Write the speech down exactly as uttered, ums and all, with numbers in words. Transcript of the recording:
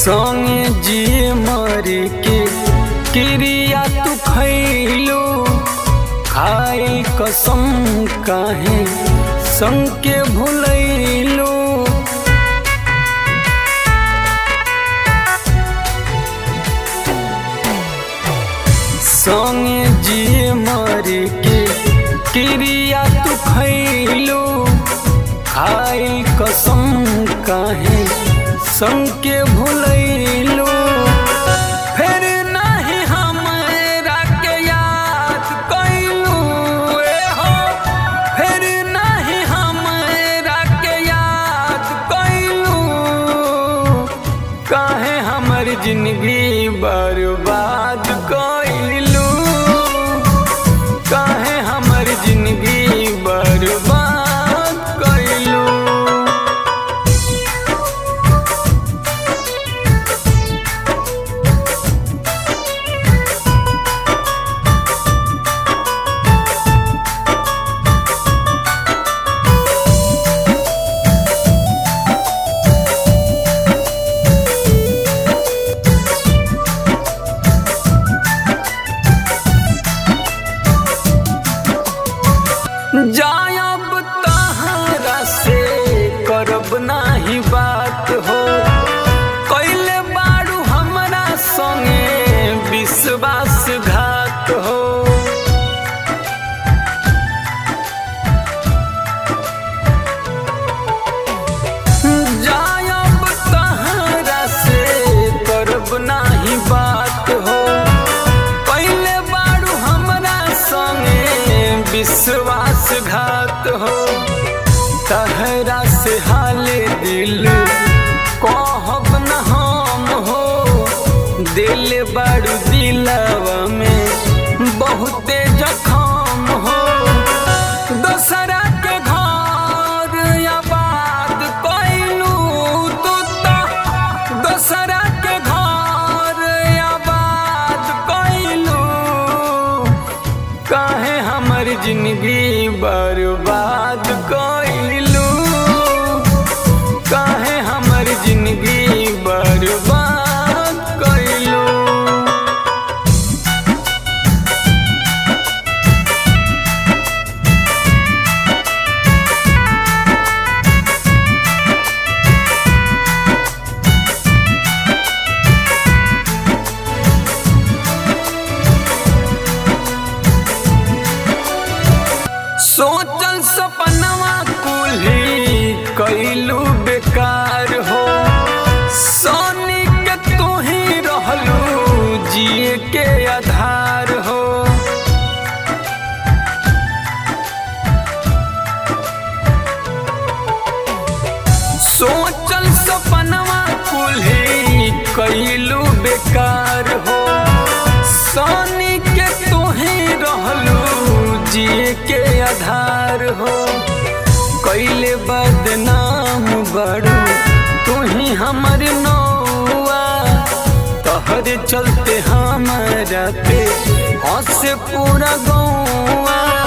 संगे जिए मरे के क्रिया तू खैलो, खाई कसम काहे संग के भुलैलो। संगे जिए मरे के क्रिया तू खैलो, खाई कसम काहे संग के भुलैलो। फिर नहीं हमरा के याद कैलू हो, फिर नहीं हमरा के याद कैलू। काहे हमर जिंदगी बर्बाद कैलू, काहे हमर जिंदगी बर्बाद कैलू। जायब तहरा से करब नाही बात हो, कैले बारू हमरा संगे विश्वासघात हो। जायब तहरा से करब नाही बात हो, कैले बारू हमरा संगे विश्वासघात हो। तहरा से हाले दिल कहब न हम हो, दिल बारू दिलवा में बहुते जखम हो। दोसरा के घर आबाद कैलू तू तो, दोसरा के घर आबाद कैलू। काहे हमर जिंदगी बर्बाद कैलू, काहे हमर जिंदगी बर्बाद कैलू। सोचल सपनवा कुल्ही कैलू बेकार हो, सोनी के तू ही रहलू जिए के आधार हो। सोचल सपनवा कुल्ही कैलू बेकार हो, सोनी के तू ही रहलू जिए के आधार हो। कैले बदनाम बड़ू तू ही हमर नौआ, तोहरे चलते हमारा पे हंसे पूरा गौआ।